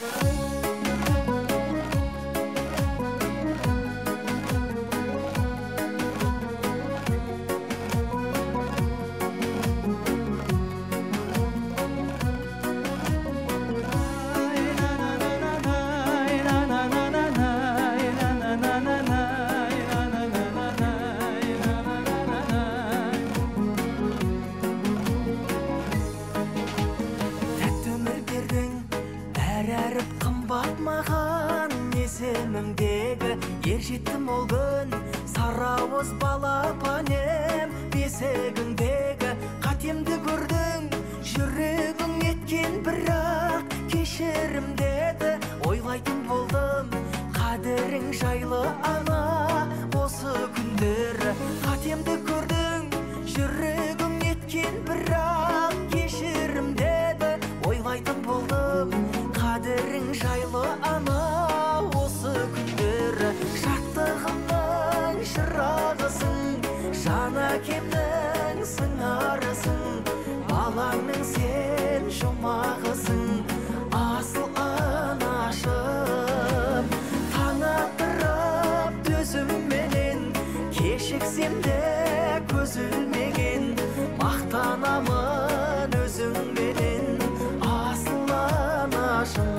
Ержеттім ол күн сарауыз балапанем бесігіңдегі қатемді көрдің жүрегің еткен бірақ кешірім деді ойлайтын болдым қадірің жайлы ана осы күндері қатемді көрдің жүрегің еткен бірақ кешірім деді ойлайтын болдым қадірің жайлы ана осы күндері шаттығымның шырағысың жан әкемнің сыңарысың балаңның сен жұмағысың асыл анашым таң атырып төзімменен кешіксем де көз ілмеген мақтанамын өзіңменен асыл анашым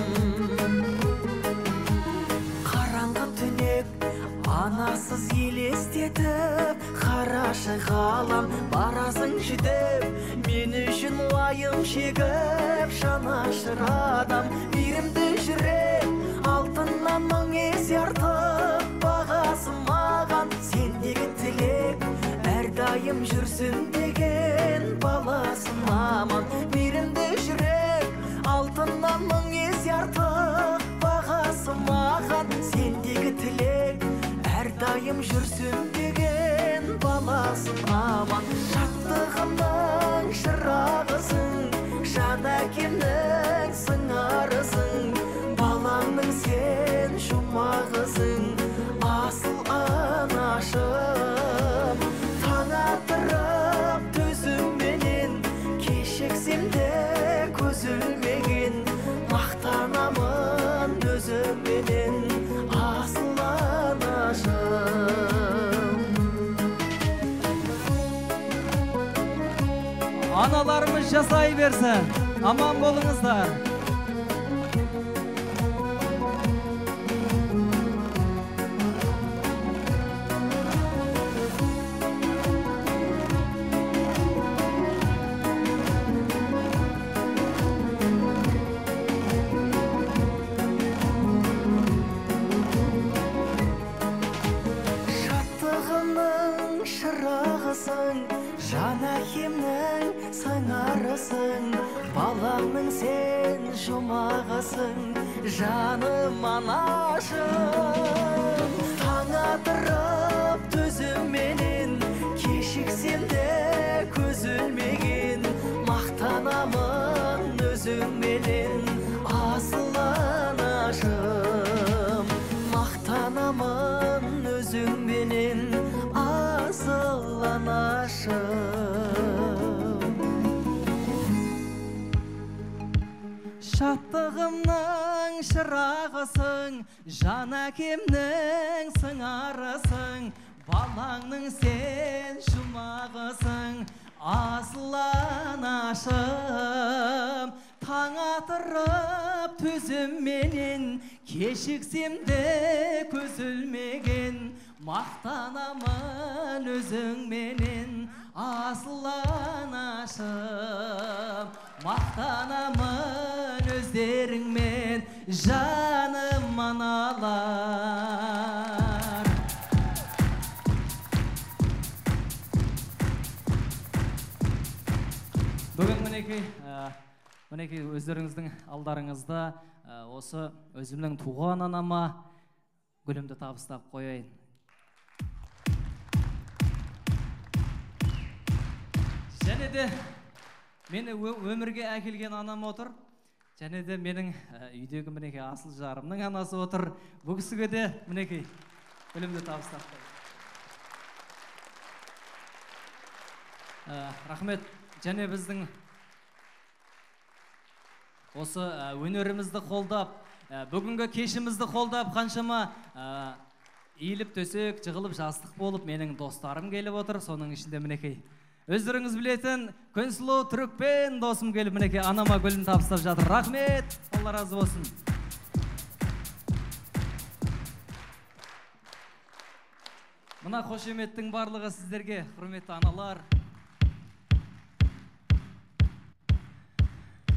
анасыз елестетіп қарашы ғалам барасың жүдеп мен үшін уайым шегіп жанашыр адам мейірімді жүрек алтыннан мың есе артық бағасы маған сендегі тілек әрдайым жүрсін деген баласын аман мейірімді жүрек алтыннан мың есе артық бағасы маған сендегі тілек әрдайым жүрсін деген баласын аман шаттығымның шырағысың жан әкемнің сыңарысың балаңның сен жұмағысың асыл анашым таң атырып төзімменен кешіксем де көз ілмеген мақтанамын өзіңменен асыл аналарымыз жасай берсін аман болыңыздар жан әкемнің сыңарысың балаңның сен жұмағысың жаным анашым таң атырып төзімменен кешіксем де көз ілмеген мақтанамын өзіңменен асыл анашым мақтанамын өзіңменен асыл анашым шаттығымның шырағысың жан әкемнің сыңарысың балаңның сен жұмағысың асыл анашым таң атырып төзімменен кешіксем де көз ілмеген мақтанамын өзіңменен асыл анашым мақтанамын өздеріңмен жаным аналар бүгін мінекей өздеріңіздің алдарыңызда осы өзімнің туған анама гүлімді табыстап қояйын. Және де мені өмірге әкелген анам отыр. Және де менің үйдегі мінекей асыл жарымның анасы отыр. Бұл кісіге де мінекей гүлімді табыстап қояйын. Рахмет. Және біздің осы өнерімізді қолдап, бүгінгі кешімізді қолдап, қаншама иіліп төсек, жығылып жастық болып менің достарым келіп отыр. Соның ішінде мінекей өздеріңіз білетін Күнсұлу Түрікпен досым келіп мінекей анама гүлін табыстап жатыр. Рахмет, Алла разы болсын. Мына қошеметтің барлығы сіздерге, құрметті аналар.